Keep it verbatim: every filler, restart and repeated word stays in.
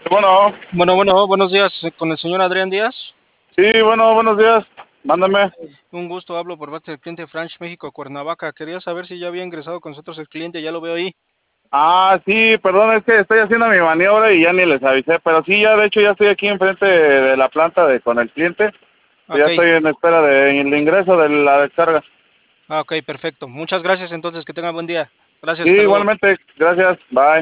Bueno, Bueno, bueno, buenos días, eh, con el señor Adrián Díaz. sí, bueno, buenos días. Mándame. Un gusto, hablo por parte del cliente Franch México Cuernavaca. Quería saber si ya había ingresado con nosotros el cliente, ya lo veo ahí. Ah, sí, perdón, es que estoy haciendo mi maniobra y ya ni les avisé, pero sí, ya de hecho ya estoy aquí enfrente de la planta de con el cliente. Ya Ok, estoy en espera del ingreso de la descarga. ah, ok, perfecto. Muchas gracias entonces, que tenga buen día. Sí, Gracias, hasta luego. igualmente, gracias, bye.